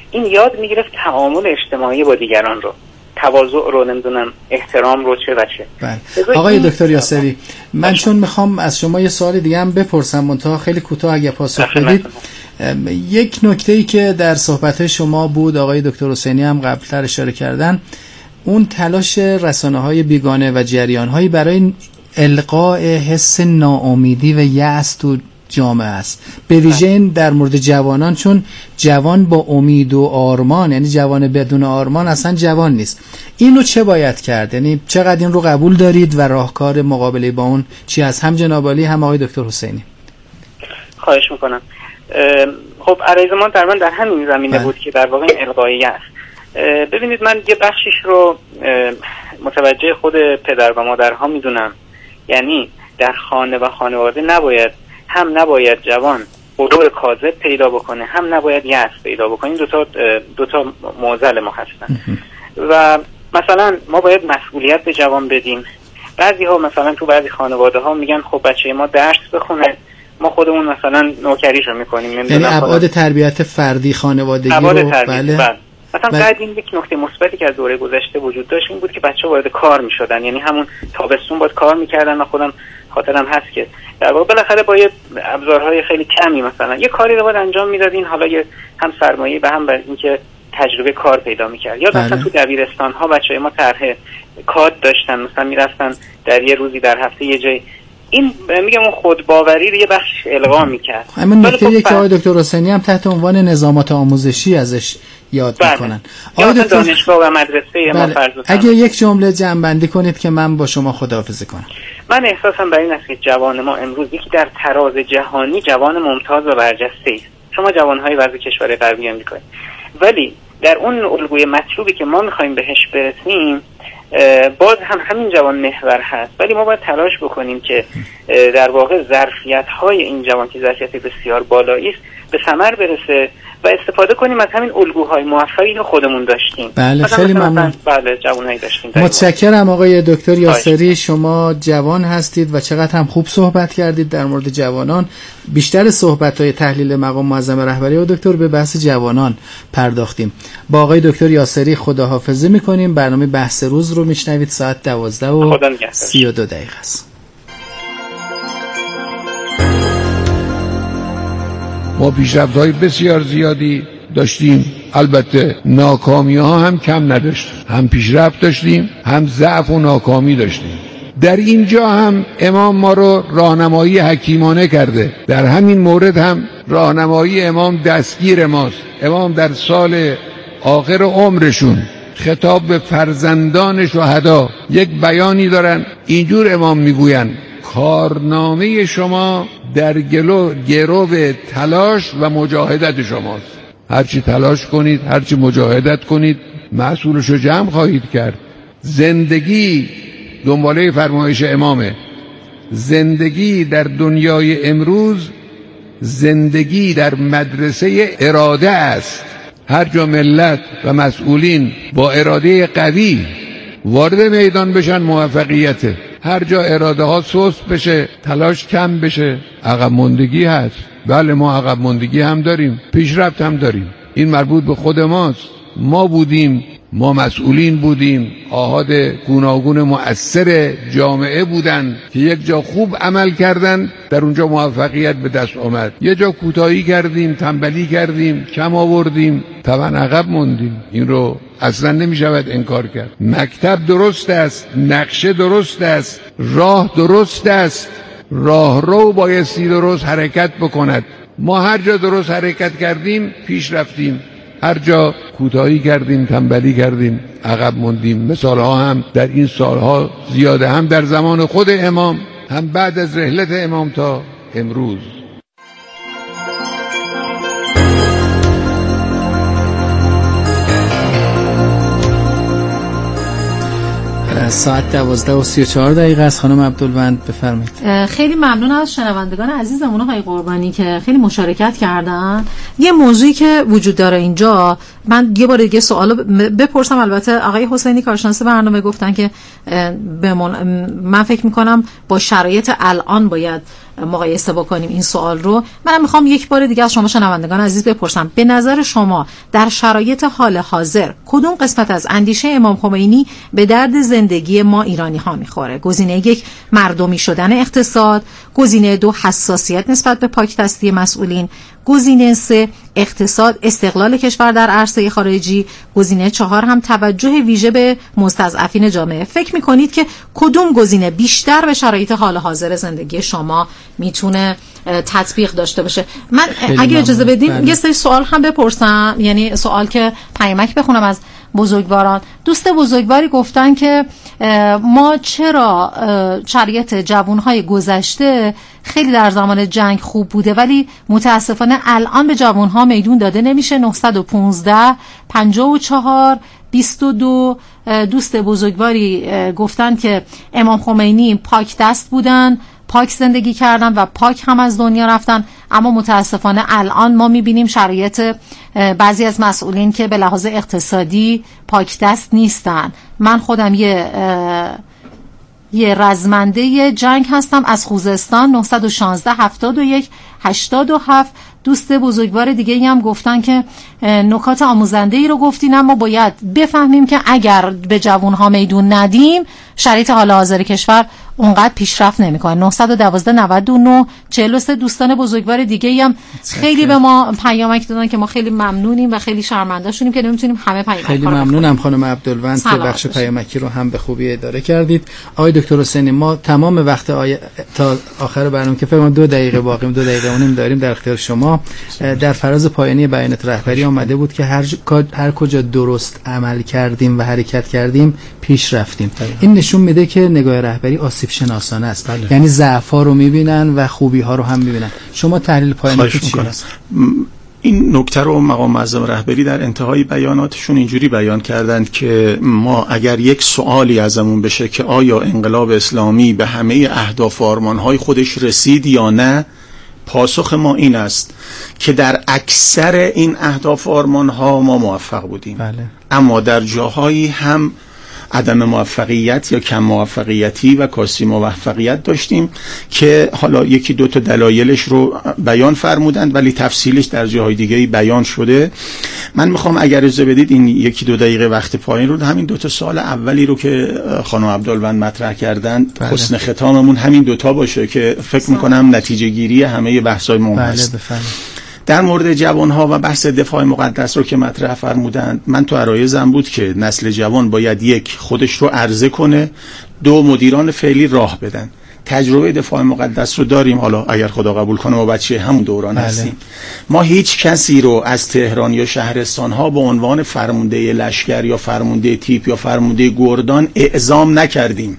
این یاد میگرفت تعامل اجتماعی با دیگران رو، تواضع رو، نمیدونم احترام رو، چه و چه. بله. آقای دکتر یاسری، من چون میخوام از شما یه سوال دیگه هم بپرسم، منتها خیلی کوتاه اگه پاسخ بدید. یک نکته‌ای که در صحبت شما بود، آقای دکتر حسینی هم قبلتر اشاره کردن، اون تلاش رسانه‌های بیگانه و جریان‌هایی برای القاء حس ناامیدی و یأس تو جامعه است، به ویژه در مورد جوانان، چون جوان با امید و آرمان، یعنی جوان بدون آرمان اصلا جوان نیست. اینو چه باید کرد؟ یعنی چقدر این رو قبول دارید و راهکار مقابله با اون چی است؟ هم جناب عالی هم آقای دکتر حسینی. خواهش میکنم. خب عرض ما در همین زمینه بود که در واقع القای است. ببینید، من یه بخشیش رو متوجه خود پدر و مادرها میدونم. یعنی در خانه و خانواده نباید جوان غرور کاذب پیدا بکنه، هم نباید یأس پیدا بکنه. این دو تا معضل ما هستن. و مثلا ما باید مسئولیت به جوان بدیم. بعضی ها مثلا تو بعضی خانواده ها میگن خب بچه ما درس بخونه، ما خودمون مثلا نوکریشو میکنیم. یعنی ابعاد تربیت فردی خانوادگی رو. بله. مثلا قدیم یک نکته مثبتی که از دوره گذشته وجود داشت این بود که بچه‌ها وارد کار میشدن، یعنی همون تابستون باید کار میکردن. من خودم خاطرم هست که در واقع بالاخره با یه ابزارهای خیلی کمی مثلا یه کاری رو باید انجام میدادین، حالا هم سرمایه به هم بر اینکه تجربه کار پیدا میکرد. یا مثلا تو دبیرستان ها بچه‌های ما طرح کاد داشتن، مثلا میرفتن در یه روزی در هفته یه جای. این میگم اون خودباوری رو یه بخش القا میکرد. همین نکته که آقای دکتر حسینی هم تحت عنوان نظامات آموزشی ازش یاد میکنن. آقای دکتر دانشگاه و مدرسه ما فرض کنید اگه یک جمله جمع‌بندی کنید که من با شما خداحافظی کنم. من احساسم بر این است که جوان ما امروز یکی در تراز جهانی جوان ممتاز و برجسته است. شما جوان‌های بعضی کشورهای غربی آمریکایی، ولی در اون الگوی مطلوبی که ما می‌خوایم بهش برسیم باز هم همین جوان محور هست. ولی ما باید تلاش بکنیم که در واقع ظرفیت‌های این جوان که ظرفیت بسیار بالایی است به ثمر برسه و استفاده کنیم از همین الگوهای موفقی که خودمون داشتیم. بله، خیلی ممنون. بله، جوانایی داشتیم. متشکرم آقای دکتر یاسری. شما جوان هستید و چقدر هم خوب صحبت کردید در مورد جوانان. بیشتر صحبت‌های تحلیل مقام معظم رهبری و دکتر به بحث جوانان پرداختیم. با آقای دکتر یاسری خداحافظی می‌کنیم. برنامه بحث روز رو میشنوید. ساعت 12:32 است. ما پیشرفت‌های بسیار زیادی داشتیم، البته ناکامی‌ها هم کم نداشتیم. هم پیشرفت داشتیم، هم ضعف و ناکامی داشتیم. در اینجا هم امام ما رو راهنمایی حکیمانه کرده. در همین مورد هم راهنمایی امام دستگیر ماست. امام در سال آخر عمرشون خطاب به فرزندان شهدا یک بیانی دارن. اینجور امام میگوین کارنامه شما در گرو تلاش و مجاهدت شماست. هرچی تلاش کنید، هرچی مجاهدت کنید، محصولش رو جمع خواهید کرد. زندگی دنباله فرمایش امامه. زندگی در دنیای امروز زندگی در مدرسه اراده است. هر جا ملت و مسئولین با اراده قوی وارد میدان بشن موفقیته. هر جا اراده ها سست بشه، تلاش کم بشه، عقب ماندگی هست. بله، ما عقب ماندگی هم داریم، پیشرفت هم داریم. این مربوط به خود ماست. ما بودیم، ما مسئولین بودیم، آحاد گوناگون مؤثر جامعه بودن که یک جا خوب عمل کردن، در اونجا موفقیت به دست آمد. یه جا کوتاهی کردیم، تنبلی کردیم، کم آوردیم، طبعا عقب موندیم. این رو اصلا نمی شود انکار کرد. مکتب درست است، نقشه درست است، راه درست است، راهرو بایستی درست حرکت بکند. ما هر جا درست حرکت کردیم پیش رفتیم، هر جا کوتاهی کردیم، تنبلی کردیم، عقب موندیم. مثالها هم در این سالها زیاده، هم در زمان خود امام، هم بعد از رحلت امام تا امروز. ساعت 12:34 است. خانم عبدالوند بفرمایید. خیلی ممنون از شنوندگان عزیزمون آقای قربانی که خیلی مشارکت کردن. یه موضوعی که وجود داره اینجا، من یه بار دیگه سوالو بپرسم. البته آقای حسینی کارشناس برنامه گفتن که من فکر میکنم با شرایط الان باید مقایسه بکنیم این سوال رو. من میخوام یک بار دیگه از شما شنوندگان عزیز بپرسم، به نظر شما در شرایط حال حاضر کدوم قسمت از اندیشه امام خمینی به درد زندگی ما ایرانی ها میخوره؟ گزینه 1 مردمی شدن اقتصاد، گزینه 2 حساسیت نسبت به پاکدستی مسئولین، گزینه 3 اقتصاد استقلال کشور در عرصه خارجی، گزینه 4 هم توجه ویژه به مستضعفین جامعه. فکر میکنید که کدوم گزینه بیشتر به شرایط حال حاضر زندگی شما میتونه تطبیق داشته باشه؟ من اگه اجازه بدین یه سری سوال هم بپرسم، یعنی سوال که پیامک بخونم از بزرگواران. دوست بزرگواری گفتن که ما چرا شرایط جوانهای گذشته خیلی در زمان جنگ خوب بوده ولی متاسفانه الان به جوانها میدون داده نمیشه. 915 54 22 دوست بزرگواری گفتن که امام خمینی پاک دست بودن، پاک زندگی کردن و پاک هم از دنیا رفتن، اما متاسفانه الان ما میبینیم شرایط بعضی از مسئولین که به لحاظ اقتصادی پاک دست نیستن. من خودم یه رزمنده جنگ هستم از خوزستان. 916 71 87 دوست بزرگوار دیگه هم گفتن که نکات آموزنده ای رو گفتین، اما باید بفهمیم که اگر به جوانها میدون ندیم شرایط حال حاضر کشور اونقدر پیشرفت نمیکنه. 912 99 43 دوستان بزرگوار دیگه هم خیلی به ما پیامک دادن که ما خیلی ممنونیم و خیلی شرمنده شدیم که نمیتونیم همه پیامک. خیلی ممنونم خانم عبدالوند که بخش پیامکی رو هم به خوبی اداره کردید. آقای دکتر حسینی، ما تمام وقت تا آخر برنامه که فکر کنم 2 دقیقه باقیم، 2 دقیقه و نیم داریم در اختیار شما. در فراز پایانی بیانیه رهبری آمده بود که هر کجا درست عمل کردیم و حرکت کردیم پیش رفتیم. این نشون میده که نگاه رهبری آسیب شناسانه است. یعنی ضعف‌ها رو میبینن و خوبی‌ها رو هم میبینن. شما تحلیل پایانی چی است؟ این نکته رو مقام معظم رهبری در انتهای بیاناتشون اینجوری بیان کردند که ما اگر یک سوالی ازمون بشه که آیا انقلاب اسلامی به همه اهداف و آرمان‌های خودش رسید یا نه، پاسخ ما این است که در اکثر این اهداف و آرمان‌ها ما موفق بودیم. اما در جاهایی هم عدم موفقیت یا کم موفقیتی و کاسی موفقیت داشتیم که حالا 1-2 تا دلایلش رو بیان فرمودند ولی تفصیلش در جاهای دیگه بیان شده. من میخوام اگر اجازه بدید این 1-2 دقیقه وقت پایین رو همین 2 تا سوال اولی رو که خانم عبدالوند مطرح کردند حسن ختاممون همین 2 تا باشه که فکر میکنم نتیجه گیری همه بحث‌های ما هست. در مورد جوانها و بحث دفاع مقدس رو که مطرح فرمودند، من تو عرایزم بود که نسل جوان باید 1 خودش رو عرضه کنه، 2 مدیران فعلی راه بدن. تجربه دفاع مقدس رو داریم، حالا اگر خدا قبول کنه ما بچه همون دوران هستیم. ما هیچ کسی رو از تهران یا شهرستان ها به عنوان فرمانده لشکر یا فرمانده تیپ یا فرمانده گردان اعزام نکردیم.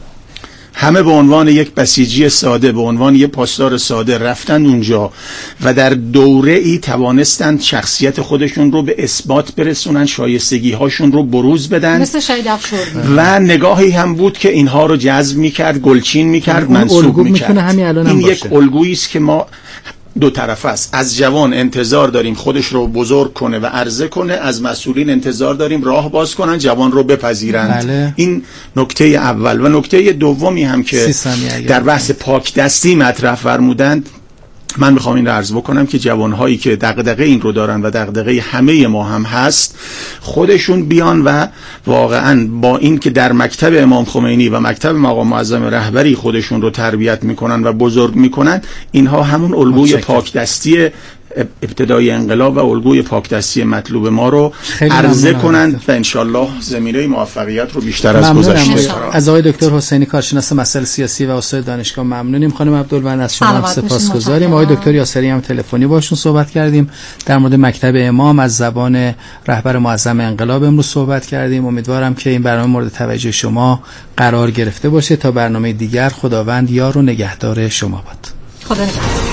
همه به عنوان یک بسیجی ساده، به عنوان یک پاسدار ساده رفتند اونجا و در دوره ای توانستند شخصیت خودشون رو به اثبات برسونن، شایستگی هاشون رو بروز بدن. مثل شهید افشار و نگاهی هم بود که اینها رو جذب میکرد، گلچین میکرد، منسوب میکرد. این یک الگویی است که ما دو طرف است. از جوان انتظار داریم خودش رو بزرگ کنه و عرضه کنه، از مسئولین انتظار داریم راه باز کنن جوان رو بپذیرند. این نکته اول. و نکته دومی هم که در بحث پاک دستی مطرح فرمودند، من میخوام این رو عرض بکنم که جوانهایی که دغدغه این رو دارن و دغدغه همه ما هم هست، خودشون بیان و واقعا با این که در مکتب امام خمینی و مکتب مقام معظم رهبری خودشون رو تربیت میکنن و بزرگ میکنن، اینها همون الگوی پاک دستی ابتدای انقلاب و الگوی پاکدستی مطلوب ما رو عرضه کنند و انشالله زمینه موفقیت رو بیشتر از گذشته قرار. از آقای دکتر حسینی کارشناس مسائل سیاسی و استاد دانشگاه ممنونیم. خانم عبدالوند از شما سپاسگزاریم. آقای دکتر یاسری هم تلفنی باشون صحبت کردیم در مورد مکتب امام، از زبان رهبر معظم انقلاب امروز صحبت کردیم. امیدوارم که این برنامه مورد توجه شما قرار گرفته باشه. تا برنامه دیگر خداوند یار و نگهدار شما باد. خدا نگهدار.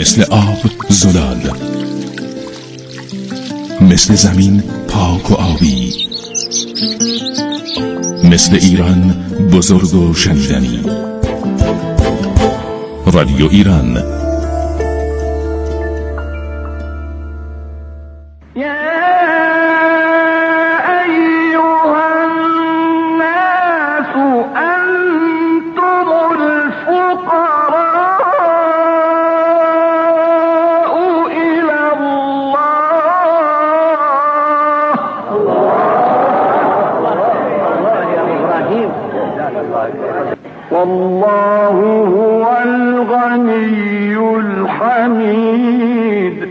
مثل آب زلال، مثل زمین پاک و آبی، مثل ایران بزرگ و شنیدنی. رادیو ایران. والله هو الغني الحمید.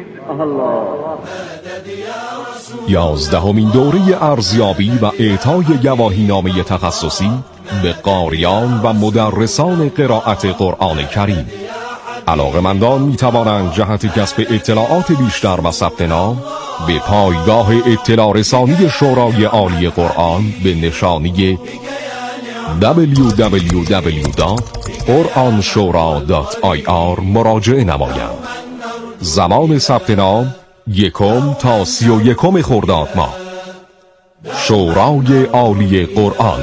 11مین دوره ارزیابی و اعطای گواهینامه تخصصی به قاریان و مدرسان قرائت قرآن کریم. علاقه‌مندان می‌توانند جهت کسب اطلاعات بیشتر و ثبت نام به پایگاه اطلاع رسانی شورای عالی قرآن به نشانی www.quranshura.ir مراجعه نمایند. زمان ثبت نام 1 تا 31 خرداد ماه. شورای عالی قرآن.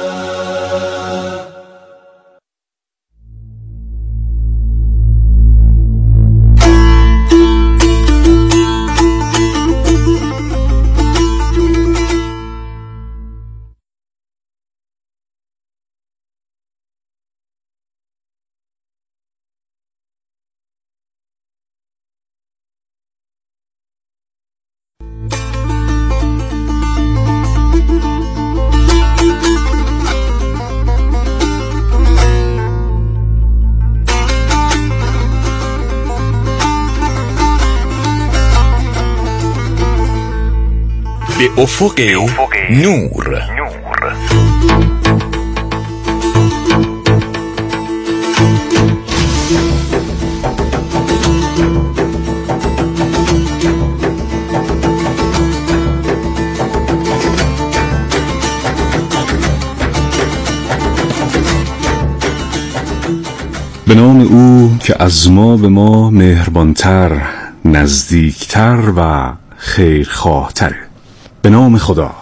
به افق نور. به نام او که از ما به ما مهربانتر، نزدیکتر و خیرخواهتره. به نام خدا.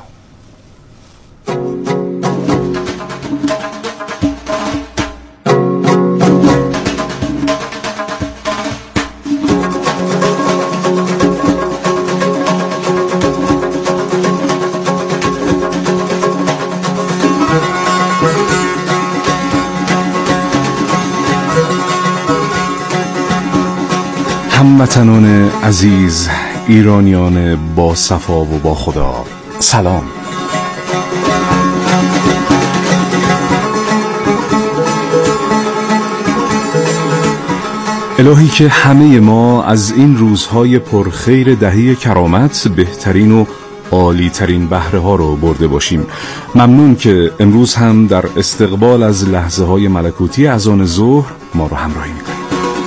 هموطنان عزیز، ایرانیان با صفا و با خدا، سلام. الهی که همه ما از این روزهای پرخیر دهی کرامت بهترین و عالی ترین بهره ها رو برده باشیم. ممنون که امروز هم در استقبال از لحظه های ملکوتی اذان ظهر ما رو همراهی میکنید.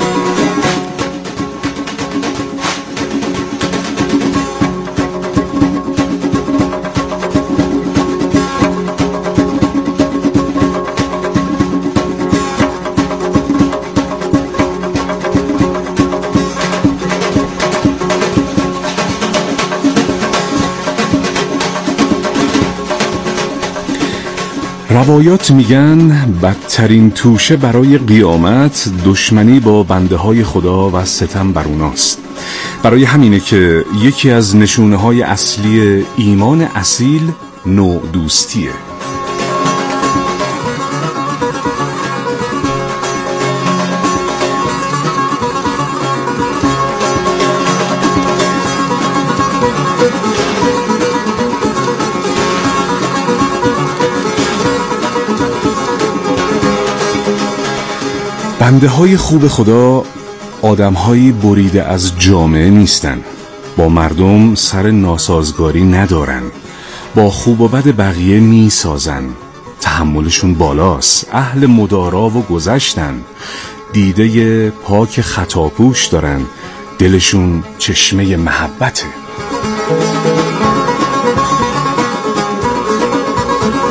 روایات میگن بدترین توشه برای قیامت دشمنی با بنده های خدا و ستم بر اوناست. برای همینه که یکی از نشونه های اصلی ایمان اصیل نوع دوستیه. بنده های خوب خدا آدم هایی بریده از جامعه نیستن، با مردم سر ناسازگاری ندارن، با خوب و بد بقیه می سازن، تحملشون بالاست، اهل مدارا و گذشتن، دیده پاک خطاپوش دارن، دلشون چشمه محبته.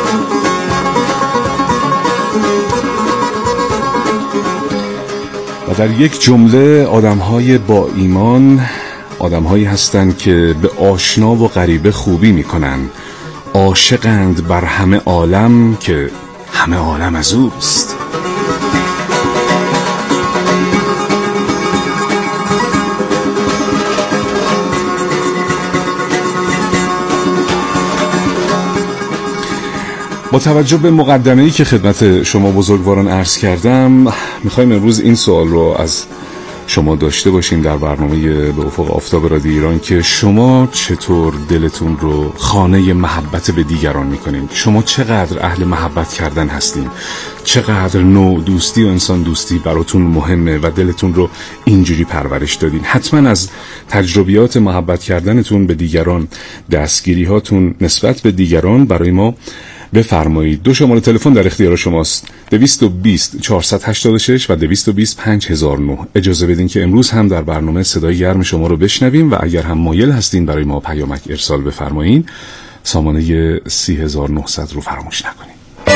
و در یک جمله آدم‌های با ایمان آدم‌هایی هستند که به آشنا و غریبه خوبی می‌کنند، عاشقند بر همه عالم که همه عالم از اوست. با توجه به مقدمه‌ای که خدمت شما بزرگواران عرض کردم، می‌خوایم امروز این سوال رو از شما داشته باشیم در برنامه به افق آفتاب رادیو ایران که شما چطور دلتون رو خانه محبت به دیگران می‌کنین؟ شما چقدر اهل محبت کردن هستین؟ چقدر نوع دوستی و انسان دوستی براتون مهمه و دلتون رو اینجوری پرورش دادین؟ حتما از تجربیات محبت کردنتون به دیگران، دستگیری هاتون نسبت به دیگران برای ما بفرمایید. 2 شماره تلفن در اختیار شماست: 220 486 و 220 5009. اجازه بدین که امروز هم در برنامه صدای گرم شما رو بشنویم و اگر هم مایل هستین برای ما پیامک ارسال بفرمایید، سامانه 30900 رو فراموش نکنید.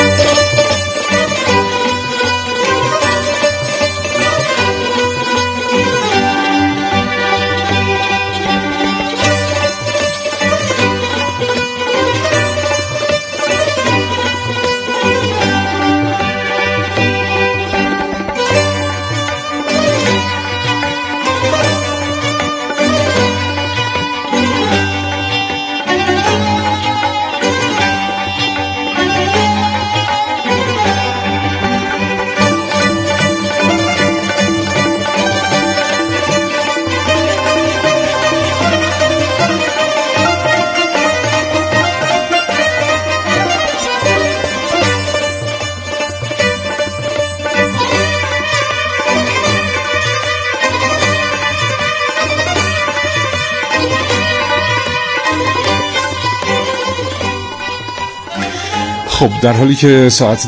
خب در حالی که ساعت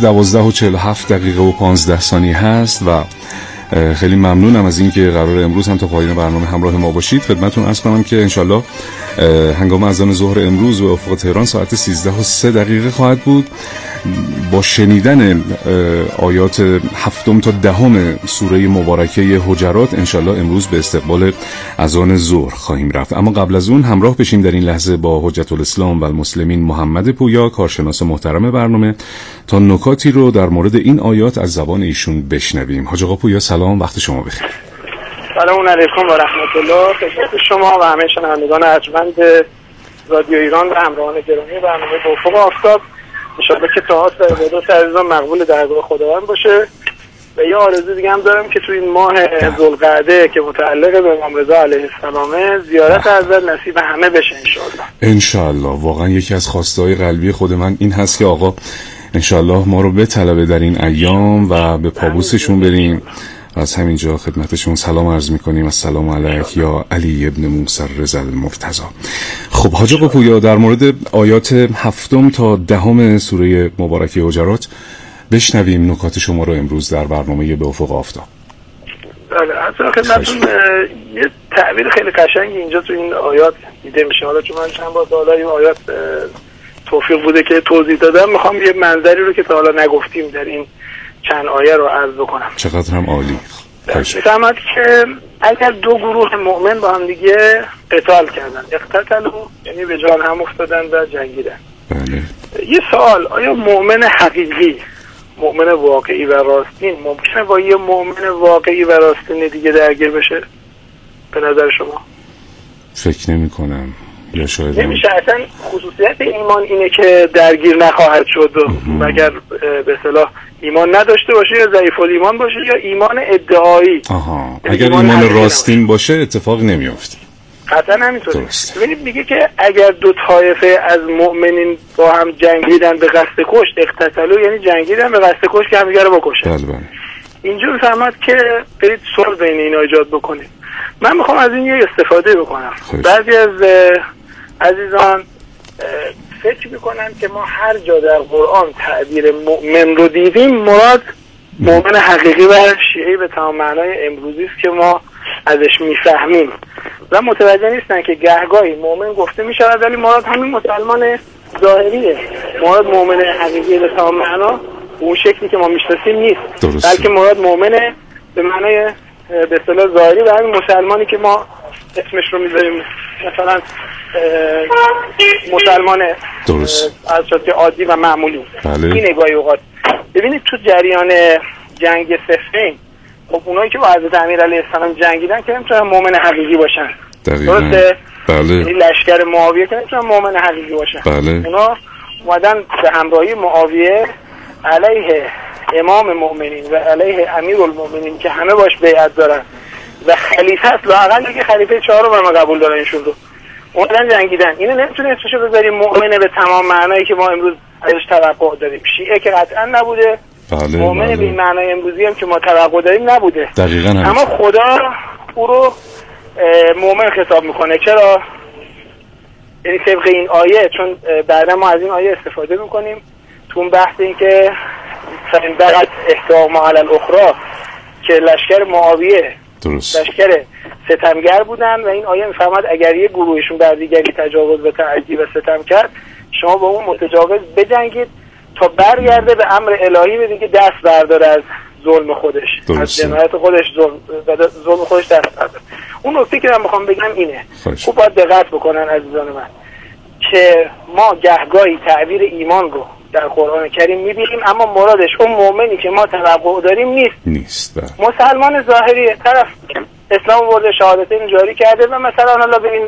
12:47 و 15 ثانیه هست و خیلی ممنونم از اینکه قرار امروز هم تا پایان برنامه همراه ما باشید. خدمتتون عرض کنم که انشالله هنگام اذان ظهر امروز به افق تهران ساعت 13:03 خواهد بود. با شنیدن آیات 7 تا 10 سوره مبارکه حجرات انشالله امروز به استقبال اذان ظهر خواهیم رفت. اما قبل از اون همراه بشیم در این لحظه با حجت الاسلام و المسلمین محمد پویا، کارشناس محترم برنامه، تا نکاتی رو در مورد این آیات از زبان ایشون بشنویم. حاج آقا پویا سلام، وقت شما بخیر. سلام علیکم و رحمت الله خدمت شما و همه شنوندگان ارجمند رادیو ایران و همراهان گرامی برنامه به افق آفتاب. انشاءالله که طاعات و عبادات عزیزان مقبول درگاه خداوند باشه. و یه آرزو دیگه هم دارم که تو این ماه ذوالقعده که متعلق به امام رضا علیه السلام، زیارت حضرت نصیب همه بشه انشاءالله. انشاءالله. واقعا یکی از خواسته‌های قلبی خود من این هست که آقا انشاءالله ما رو بطلبه در این ایام و به پابوسشون بریم. از همینجا خدمتشون سلام عرض میکنیم. السلام علیک یا علی ابن موسی رضا المرتضی. خب حاج آقا پویا، در مورد آیات 7 تا 10 سوره مبارکه حجرات بشنویم نکات شما رو امروز در برنامه به افق آفتاب. بله، اصلا خدمتتون یه تعبیر خیلی قشنگی اینجا تو این آیات دیده میشه. حالا چون من چند بار تا حالا این آیات توفیق بوده که توضیح دادم، میخوام یه منظری رو که تا حالا نگفتیم در این چند آیه رو عرض بکنم. چقدر هم عالی. میفهمد که اگر 2 گروه مؤمن با هم دیگه قتال کردن، اقتتلوا یعنی به جان هم افتادن و جنگیدن. بله. یه سوال، آیا مؤمن حقیقی، مؤمن واقعی و راستین ممکنه با یه مؤمن واقعی و راستین دیگه درگیر بشه؟ به نظر شما؟ فکر نمی کنم. یا شاید نمیشه. اصلا خصوصیت ایمان اینه که درگیر نخواهد شد مگر به اصطلاح ایمان نداشته باشه یا ضعیف الایمان باشه یا ایمان ادعایی. اگر ایمان راستین باشه اتفاق نمیافته. قطعا همینطوره. ببینید میگه که اگر 2 طایفه از مؤمنین با هم جنگیدن به قصد کشت، اقتتلوا یعنی جنگیدن به قصد کشت که همدیگه رو بکشن. بله. اینجور فهمد که برید صلح بین اینا ایجاد بکنید. من میخوام از این یه استفاده بکنم. بعضی از عزیزان فکر میکنن که ما هر جا در قرآن تعبیر مؤمن رو دیدیم مراد مؤمن حقیقی و شیعی به تمام معنای امروزی است که ما ازش میفهمیم و متوجه نیستن که گهگاهی مؤمن گفته میشود ولی مراد همین مسلمان ظاهریه. مراد مؤمن حقیقی به تمام معنا اون شکلی که ما میشناسیم نیست، بلکه مراد مؤمن به معنای به اصطلاح ظاهری و همین مسلمانی که ما اسمش رو میذاریم مثلا مسلمان از شکل عادی و معمولی. بله. این نگاهی اوقات ببینید تو جریان جنگ صفین، خب اونایی که با حضرت امیرعلیه السلام جنگیدن که نمیتونن مؤمن حقیقی باشن. درسته؟ بله. یعنی لشکر معاویه که نمیتونن مؤمن حقیقی باشن. بله. اونا اومدن به همراهی معاویه علیه امام مؤمنین و علیه امیرالمؤمنین که همه باش بیعت دارن و خلیفه است، لااقل که خلیفه چهارم هم قبول دارن ایشون رو، اومدن جنگیدن. اینو نمیتونه اسمشو بذاریم مؤمنه به تمام معنایی که ما امروز ازش توقع داریم. شیعه که قطعا نبوده. بله. مؤمن به این معنای امروزی هم که ما توقع داریم نبوده. دقیقاً. اما خدا او رو مؤمن خطاب میکنه. چرا؟ یعنی طبق این آیه، چون بعدا ما از این آیه استفاده میکنیم تو اون بحث این که فقط احتمال علی الاخرى که لشکر معاویه لشکر ستمگر بودن و این آیه میفرماد اگر یک گروهشون بر دیگری تجاوز و تعدی و ستم کرد شما با اون متجاوز بجنگید تا برگرده به امر الهی و دیگه دست برداره از ظلم خودش، از جنایت خودش، ظلم خودش دست برداره. اون نکته که من میخوام بگم اینه، خوب باید دقت بکنن عزیزان من که ما گهگاهی تعبیر ایمان رو در قرآن کریم میبینیم اما مرادش اون مؤمنی که ما توقع داریم نیست. مسلمان ظاهری طرف اسلام ورده شهادتین جاری کرده و مثلا حالا به این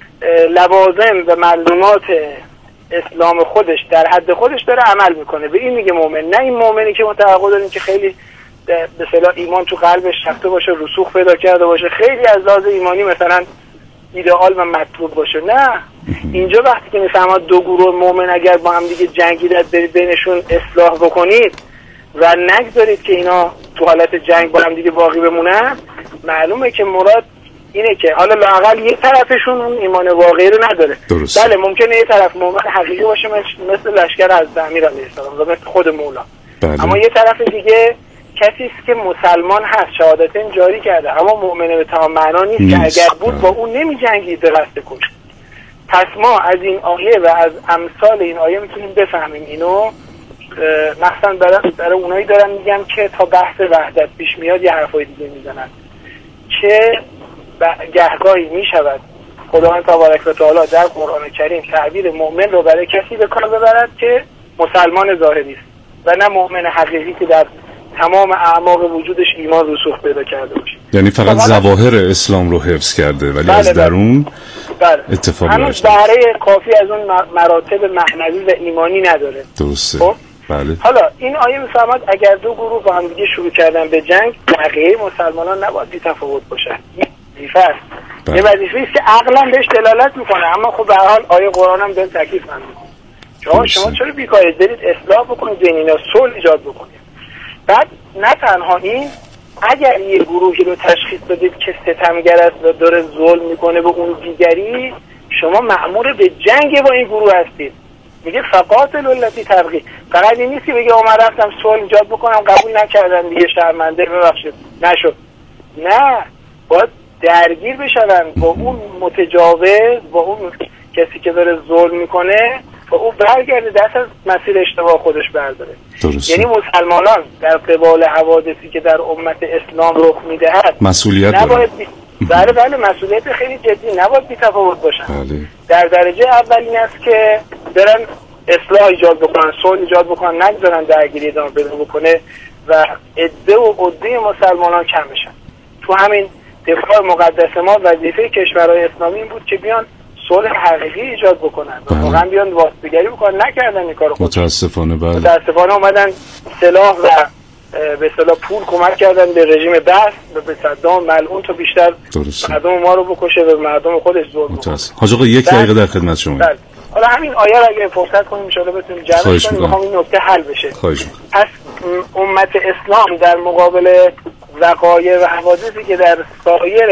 لوازم و معلومات اسلام خودش در حد خودش داره عمل میکنه، به این میگه مؤمن. نه این مؤمنی که ما توقع داریم که خیلی به اصطلاح ایمان تو قلبش رفته باشه، رسوخ پیدا کرده باشه، خیلی از لحاظ ایمانی مثلا ایدئال و مطلوب باشه. نه، اینجا وقتی که میفهمد دو گروه مؤمن اگر با هم دیگه جنگیدن برید بینشون اصلاح بکنید و نگذارید که اینا تو حالت جنگ با هم دیگه باقی بمونن، معلومه که مراد اینه که حالا لااقل یک طرفشون اون ایمان واقعی رو نداره. بله ممکنه یک طرف مؤمن حقیقی باشه مثل لشکر از امیرعلیه السلام و مثل خود مولا. اما یه طرف دیگه کسی است که مسلمان هست، شهادتین جاری کرده اما مؤمن به تمام معنا نیست که اگر بود با اون نمی جنگید به قصد کش. پس ما از این آیه و از امثال این آیه میتونیم بفهمیم اینو، مثلا برای اونایی دارن میگم که تا بحث وحدت پیش میاد یه حرفای دیگه میزنن که گهگاهی میشود خداوند تبارک و تعالی در قرآن کریم تعبیر مؤمن رو برای کسی به کار ببرد که مسلمان ظاهری است و نه مؤمن حقیقی که در تمام اعماق وجودش ایمان رسوخ پیدا کرده باشه. یعنی فقط ظواهر اسلام رو حفظ کرده ولی از درون اتفاقی هنوز بهره کافی از اون مراتب معنوی و ایمانی نداره. درسته. خب؟ بله. حالا این آیه میفرماد اگر دو گروه با هم دیگه شروع کردن به جنگ، بقیه مسلمانان نباید بی تفاوت باشن. این وظیفه است. یه وظیفه است که عقلا بهش دلالت میکنه، اما خب به هر حال آیه قرآن هم داره تکلیف میکنه. شما چرا بیکارید برید اصلاح بکنید، بین اینا صلح ایجاد بکنید. بعد نه تنها این، اگر یه گروهی رو تشخیص بدید که ستمگر است و داره ظلم میکنه به اون دیگری، شما مأمور به جنگ با این گروه هستید. میگه فقاتل التی تبغی. فقط این نیست که بگه من رفتم صلح ایجاد بکنم قبول نکردن دیگه شرمنده ببخشید نشد. نه، باید درگیر بشن با اون متجاوز، با اون کسی که داره ظلم میکنه و او برگرده دست از مسیر اشتباه خودش برداره. یعنی مسلمانان در قبال حوادثی که در امت اسلام رخ میدهد مسئولیت نباید بله مسئولیت خیلی جدی، نباید بی تفاوت باشن. در درجه اول این است که برن اصلاح ایجاد بکنن، صلح ایجاد بکنن، نگذارن درگیری ادامه پیدا بکنه و عده مسلمانان کم بشن. تو همین دفاع مقدس ما وظیفه کشورهای اسلامی این بود که بیان صلح حقیقی ایجاد بکنن و واقعا بیان واسطه‌گری بکنن. نکردن این کارو. متاسفانه اومدن سلاح و به اصطلاح پول کمک کردن به رژیم بعث و به صدام ملعون تا بیشتر مردم ما رو بکشه و مردم خودش ظلم بکنه. حاج آقا یک دقیقه در خدمت شما. حالا همین آیه رو اگه فرصت کنیم ان شاءالله بتونیم جمعش کنیم، میخوام این نکته حل بشه. پس امت اسلام در مقابل وقایع و حوادثی که در سایر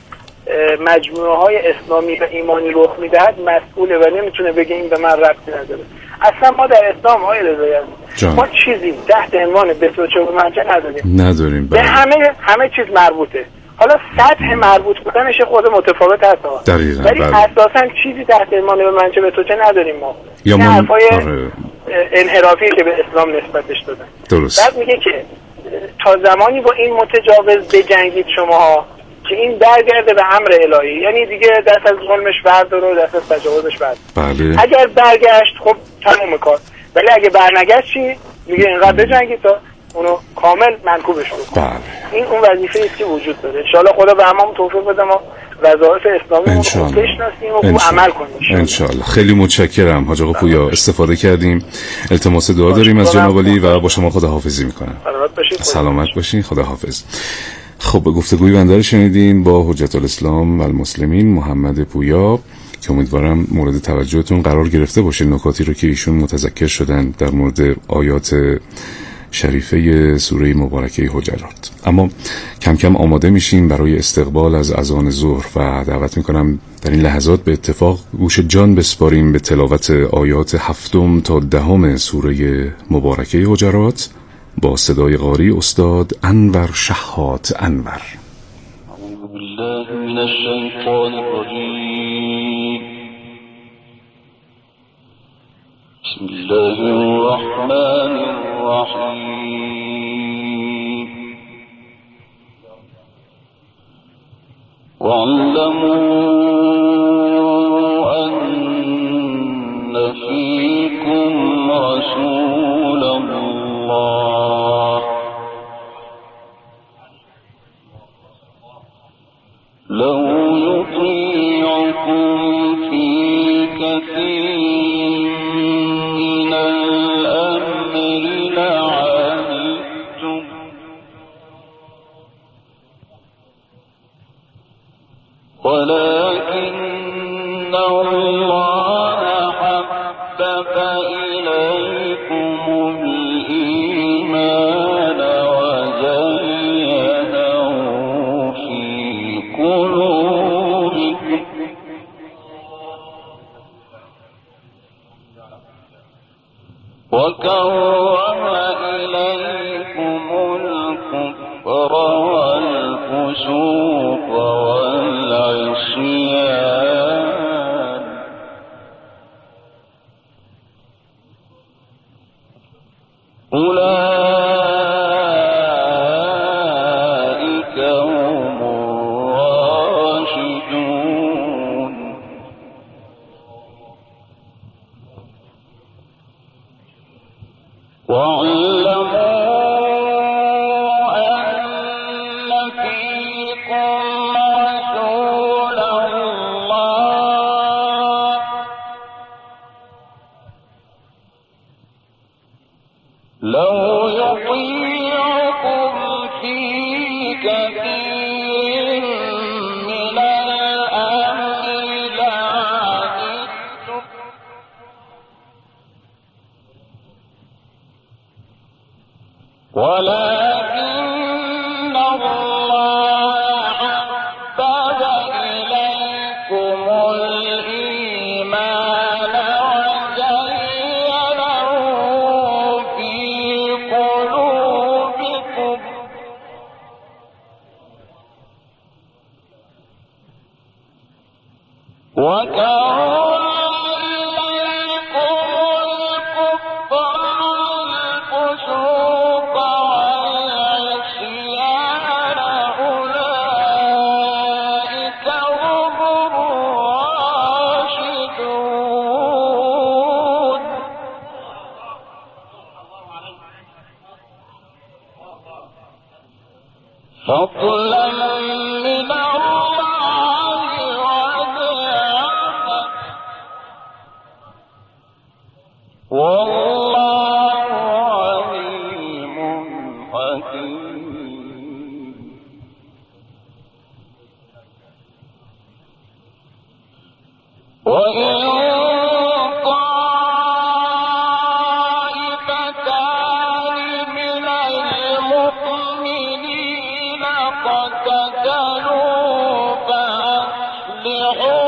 مجموعه های اسلامی و ایمانی رخ میدهد مسئوله و نمیتونه بگه این به من ربطی نداره. اصلا ما در اسلام های رضایت ما چیزی تحت عنوان بسوچه و منچه نداریم. به همه چیز مربوطه. حالا سطح مربوط بودنش خود متفاوت هست، ولی اساسا چیزی تحت عنوان به منچه بسوچه نداریم ما. این حرفای انحرافی که به اسلام نسبتش دادن. درست. بعد میگه که تا زمانی با این متجاوز بجنگید شماها که این برگرده به امر الهی، یعنی دیگه دست از ظلمش بردار و دست از تجاوزش بردار. بله. اگر برگشت خب تموم کار، ولی اگه برنگشت چی؟ میگه اینقدر بجنگید تا اونو کامل منکوبش بکنه. بله. این اون وظیفه است که وجود داره. ان شاءالله خدا به هممون توفیق بده ما وظایف اسلامی رو بشناسیم و خوب عمل کنیم. ان شاءالله. خیلی متشکرم حاج آقا پویا، استفاده کردیم. التماس دعا داریم از جناب عالی و با شما خداحافظی میکنم. سلامت باشین، خداحافظ. خب به گفتگوی بنده رو شنیدین با حجت الاسلام و المسلمین محمد پویا که امیدوارم مورد توجهتون قرار گرفته باشه نکاتی رو که ایشون متذکر شدن در مورد آیات شریفه سوره مبارکه حجرات. اما کم کم آماده میشیم برای استقبال از اذان ظهر و دعوت میکنم در این لحظات به اتفاق گوش جان بسپاریم به تلاوت آیات 7 تا 10 سوره مبارکه حجرات با صدای قاری استاد انور شحات انور. اعوذ بالله من الشیطان الرجیم. بسم الله الرحمن الرحیم. واعلموا ان فيكم رسول الله لو يطيعكم في كثير من الأمر لعنتم ولكن الله حبب إليكم الإيمان وزينه في قلوبكم وكره إليكم الكفر والفسوق والعصيان أولئك هم الراشدون واعلموا أن فيكم رسول الله لو يطيعكم في كثير من الأمر لعنتم ولكن الله حبب إليكم الإيمان وزينه في قلوبكم وكره إليكم الكفر والفسوق والعصيان أولئك هم الراشدون فضلا من الله ونعمة والله عليم حكيم. وإن طائفتان من المؤمنين اقتتلوا فأصلحوا